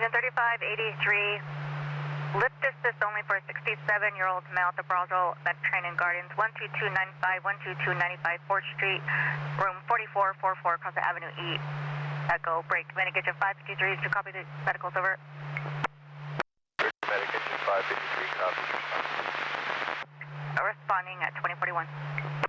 3583. Lift assist only for a 67-year-old male at the Brazel Mediterranean Gardens, 12295, 12295 4th Street, room 4444, across the Avenue E. Echo, break. Medication 553, to copy the medicals, over. Medication 553, copy. Responding at 2041.